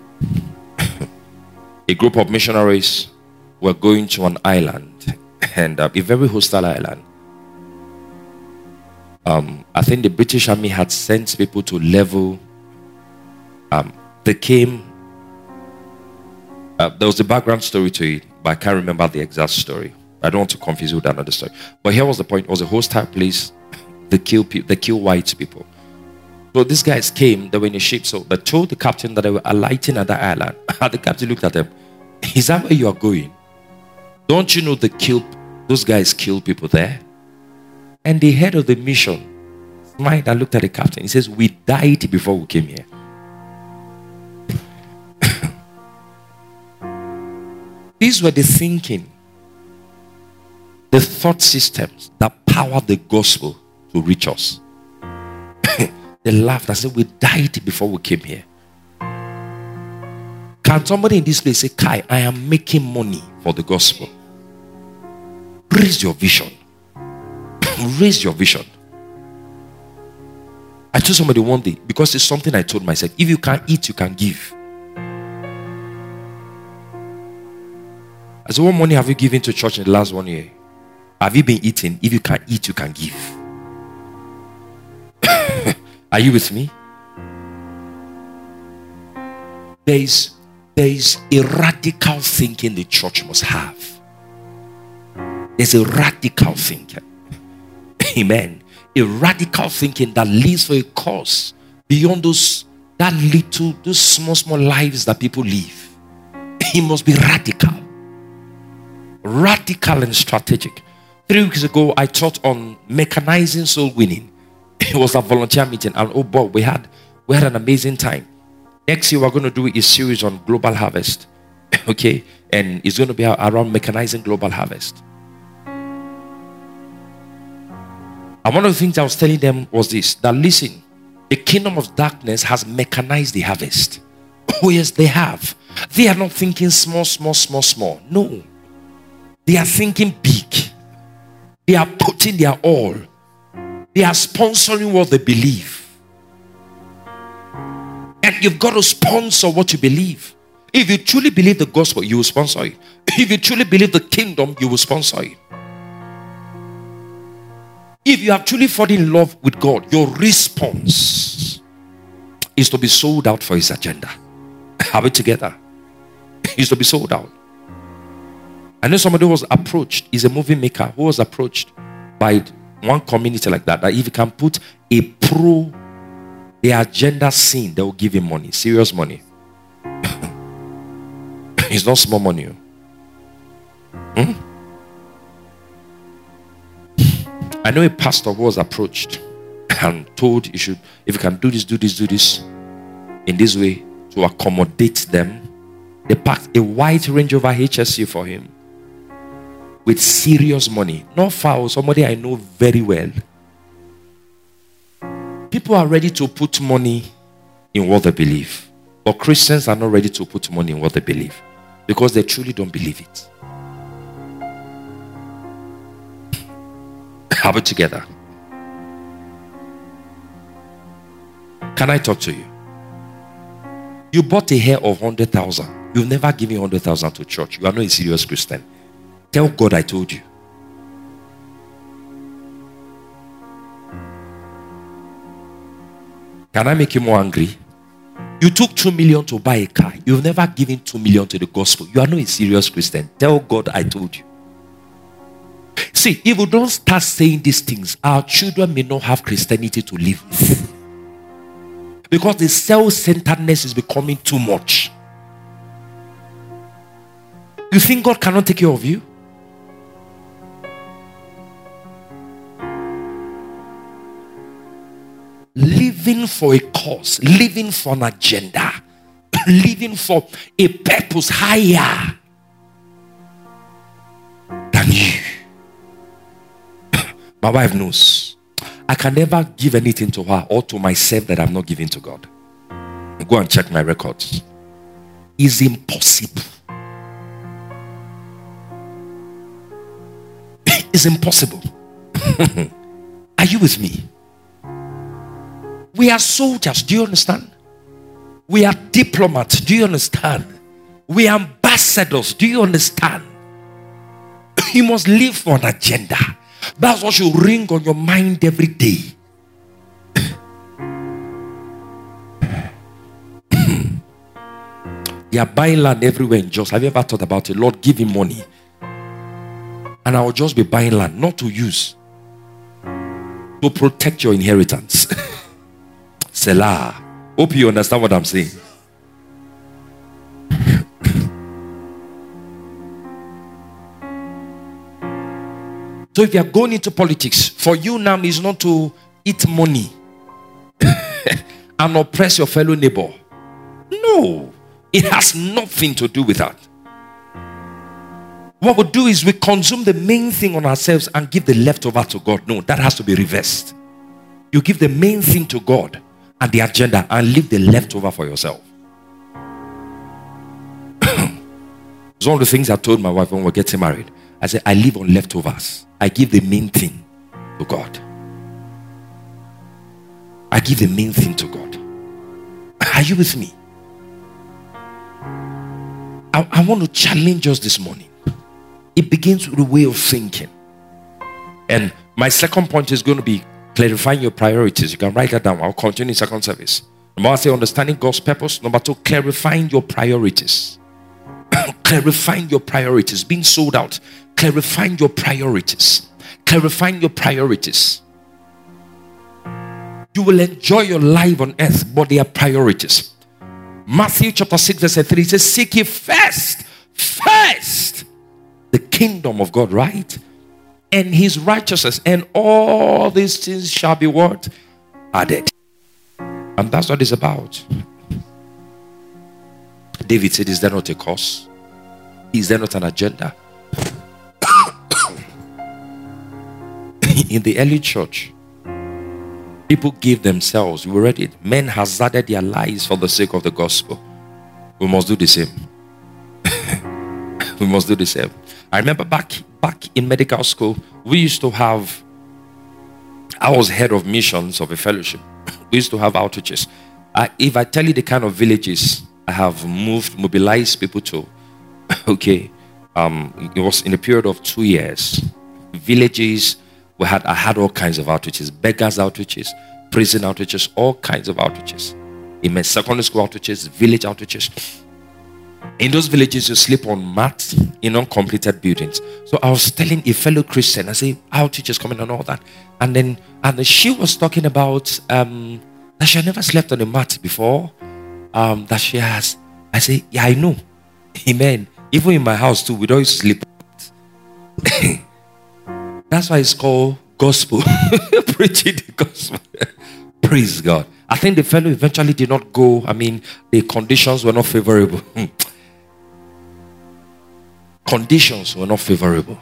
B: A group of missionaries were going to an island, and uh, a very hostile island. Um, I think the British Army had sent people to level. Um, they came. Uh, there was a background story to it, but I can't remember the exact story. I don't want to confuse you with another story. But here was the point: it was a hostile place. They kill people. They kill white people. So these guys came. They were in a ship. So they told the captain that they were alighting at the island. The captain looked at them. Is that where you are going? Don't you know they kill? Those guys kill people there. And the head of the mission smiled and looked at the captain. He says, "We died before we came here." These were the thinking, the thought systems that power the gospel to reach us. They laughed and said, "We died before we came here." Can somebody in this place say, "Kai, I am making money for the gospel"? Raise your vision. Raise your vision. I told somebody one day, because it's something I told myself, if you can eat, you can give. I said, what money have you given to church in the last one year? Have you been eating? If you can eat, you can give. Are you with me? There is, there is a radical thinking the church must have. There's a radical thinking. Amen. A radical thinking that lives for a cause beyond those that little, those small, small lives that people live. It must be radical. Radical and strategic. Three weeks ago, I taught on mechanizing soul winning. It was a volunteer meeting, and oh boy, we had we had an amazing time. Next year, we're going to do a series on global harvest. Okay, and it's going to be around mechanizing global harvest. And one of the things I was telling them was this: that listen, the kingdom of darkness has mechanized the harvest. Oh yes, they have. They are not thinking small, small, small, small. No, they are thinking big. They are putting their all. They are sponsoring what they believe. And you've got to sponsor what you believe. If you truly believe the gospel, you will sponsor it. If you truly believe the kingdom, you will sponsor it. If you have truly fallen in love with God, your response is to be sold out for his agenda. Are we together? Is to be sold out. I know somebody who was approached, is a movie maker who was approached by one community like that, that if you can put a pro, the agenda seen, they will give him money, serious money. It's not small money. Hmm? I know a pastor who was approached and told you should, if you can do this, do this, do this in this way to accommodate them. They packed a white Range Rover H S U for him with serious money. Not foul, somebody I know very well. People are ready to put money in what they believe, but Christians are not ready to put money in what they believe because they truly don't believe it. Have it together. Can I talk to you? You bought a hair of one hundred thousand. You've never given one hundred thousand to church. You are not a serious Christian. Tell God I told you. Can I make you more angry? You took two million to buy a car. You've never given two million to the gospel. You are not a serious Christian. Tell God I told you. See, if we don't start saying these things, our children may not have Christianity to live with. Because the self-centeredness is becoming too much. You think God cannot take care of you? Living for a cause, living for an agenda, living for a purpose higher than you. My wife knows I can never give anything to her or to myself that I'm not giving to God. Go and check my records. It's impossible. It's impossible. Are you with me? We are soldiers. Do you understand? We are diplomats. Do you understand? We are ambassadors. Do you understand? You must live for an agenda. That's what should ring on your mind every day. They are buying land everywhere in Jos. Have you ever thought about it? Lord, give him money. And I will just be buying land, not to use, to protect your inheritance. Selah. Hope you understand what I'm saying. So if you are going into politics, for you now is not to eat money and oppress your fellow neighbor. No. It has nothing to do with that. What we do is we consume the main thing on ourselves and give the leftover to God. No, that has to be reversed. You give the main thing to God and the agenda and leave the leftover for yourself. It's one of the things I told my wife when we were getting married. I said, I live on leftovers. I give the main thing to God. I give the main thing to God. Are you with me? I, I want to challenge us this morning. It begins with a way of thinking. And my second point is going to be clarifying your priorities. You can write that down. I'll continue in second service. Number one, say understanding God's purpose. Number two, clarifying your priorities. Clarifying your priorities. Being sold out. Clarifying your priorities. Clarifying your priorities. You will enjoy your life on earth, but they are priorities. Matthew chapter six verse three says, seek ye first, first the kingdom of God, right? And his righteousness, and all these things shall be what? Added. And that's what it's about. David said, is there not a cause? Is there not an agenda? In the early church, people gave themselves. We read it. Men hazarded their lives for the sake of the gospel. We must do the same. We must do the same. I remember back back in medical school, we used to have, I was head of missions of a fellowship. We used to have outreaches. I, if I tell you the kind of villages I have moved, mobilized people to, okay, um, it was in a period of two years. Villages, we had I had all kinds of outreaches, beggars outreaches, prison outreaches, all kinds of outreaches. In my secondary school outreaches, village outreaches. In those villages, you sleep on mats in uncompleted buildings. So I was telling a fellow Christian, I say, outreach is coming and all that. And then and then she was talking about um, that she had never slept on a mat before. Um, that she has. I say, yeah, I know. Amen. Even in my house too, we don't sleep. That's why it's called gospel. Preaching the gospel. Praise God. I think the fellow eventually did not go. I mean, the conditions were not favorable. Conditions were not favorable.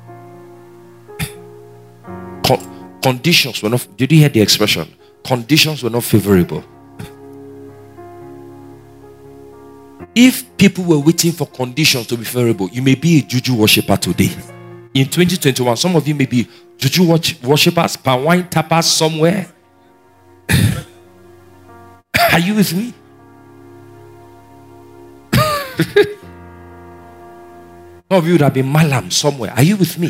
B: Con- conditions were not. Did you hear the expression? Conditions were not favorable. If people were waiting for conditions to be favorable, you may be a juju worshiper today. In twenty twenty-one, some of you may be juju worshippers, palm wine tappers somewhere. Are you with me? Some of you would have been malam somewhere. Are you with me?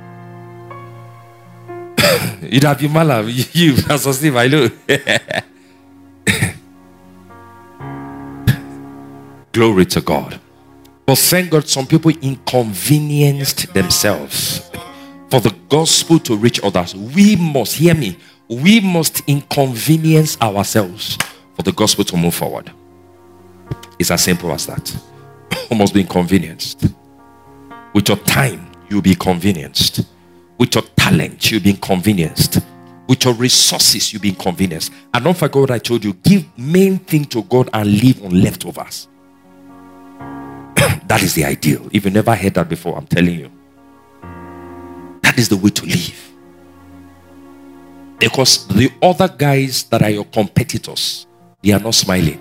B: You'd have been malam. You, Pastor Steve, I know. Glory to God. But thank God some people inconvenienced themselves for the gospel to reach others. We must, hear me, we must inconvenience ourselves for the gospel to move forward. It's as simple as that. You must be inconvenienced. With your time, you'll be inconvenienced. With your talent, you'll be inconvenienced. With your resources, you'll be inconvenienced. And don't forget what I told you. Give main thing to God and leave on leftovers. That is the ideal. If you never heard that before, I'm telling you. That is the way to live. Because the other guys that are your competitors, they are not smiling.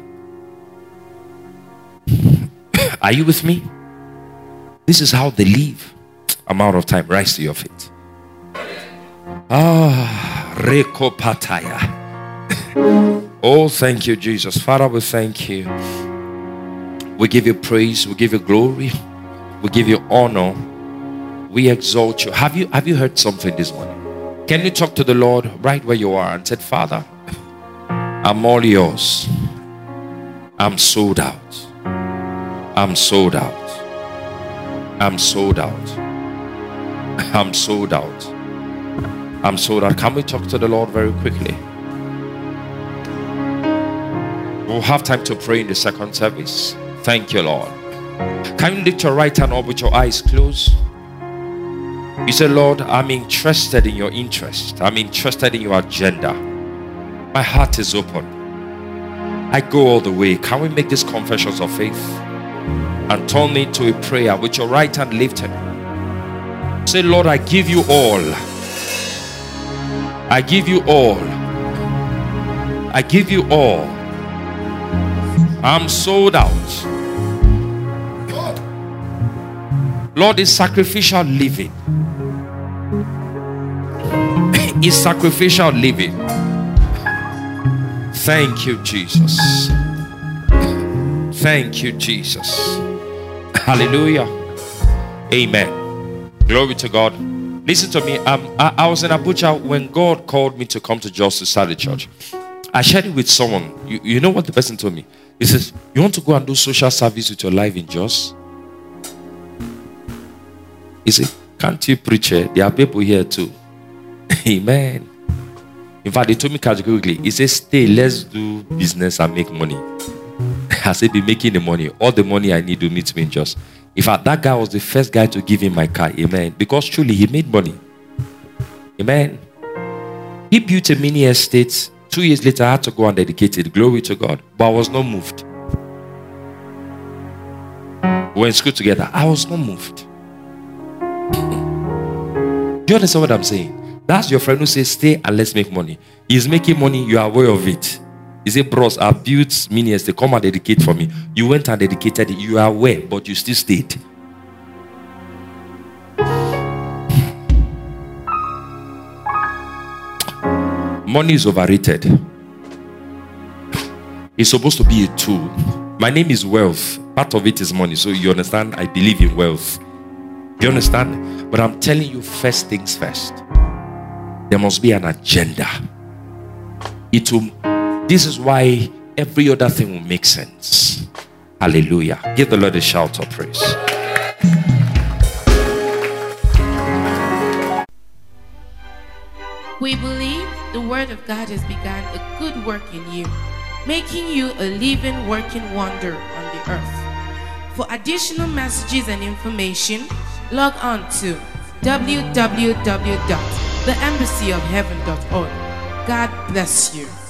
B: Are you with me? This is how they live. I'm out of time. Rise to your feet. Ah, Reko Pataya. Oh, thank you, Jesus. Father, we thank you. We give you praise. We give you glory. We give you honor. We exalt you. Have you have you heard something this morning? Can you talk to the Lord right where you are and said, Father, I'm all yours. I'm sold out. I'm sold out. I'm sold out. I'm sold out. I'm sold out. Can we talk to the Lord very quickly? We'll have time to pray in the second service. Thank you, Lord. Can you lift your right hand up with your eyes closed? You say, Lord, I'm interested in your interest. I'm interested in your agenda. My heart is open. I go all the way. Can we make these confessions of faith and turn it to a prayer with your right hand lifted? Say, Lord, I give you all. I give you all. I give you all. I'm sold out. Lord, is sacrificial living. Is sacrificial living. Thank you, Jesus. Thank you, Jesus. Hallelujah. Amen. Glory to God. Listen to me. Um, I, I was in Abuja when God called me to come to Jos to start a church. I shared it with someone. You, you know what the person told me? He says, you want to go and do social service with your life in Jos? He said, can't you preach it? There are people here too. Amen. In fact, they told me categorically, he says, stay, let's do business and make money. I said, be making the money. All the money I need to meet me in Jos. In fact, that guy was the first guy to give him my car. Amen. Because truly, he made money. Amen. He built a mini estate. Two years later, I had to go and dedicate it. Glory to God. But I was not moved. We were in school together. I was not moved. Do you understand what I'm saying? That's your friend who says, stay and let's make money. He's making money. You are aware of it. He said, bros, I built mini estate. Come and dedicate for me. You went and dedicated it. You are aware, but you still stayed. Money is overrated. It's supposed to be a tool. My name is wealth. Part of it is money. So you understand? I believe in wealth. Do you understand? But I'm telling you, first things first. There must be an agenda. It will, this is why every other thing will make sense. Hallelujah. Give the Lord a shout of praise.
C: We believe the Word of God has begun a good work in you, making you a living, working wonder on the earth. For additional messages and information, log on to w w w dot the embassy of heaven dot org. God bless you.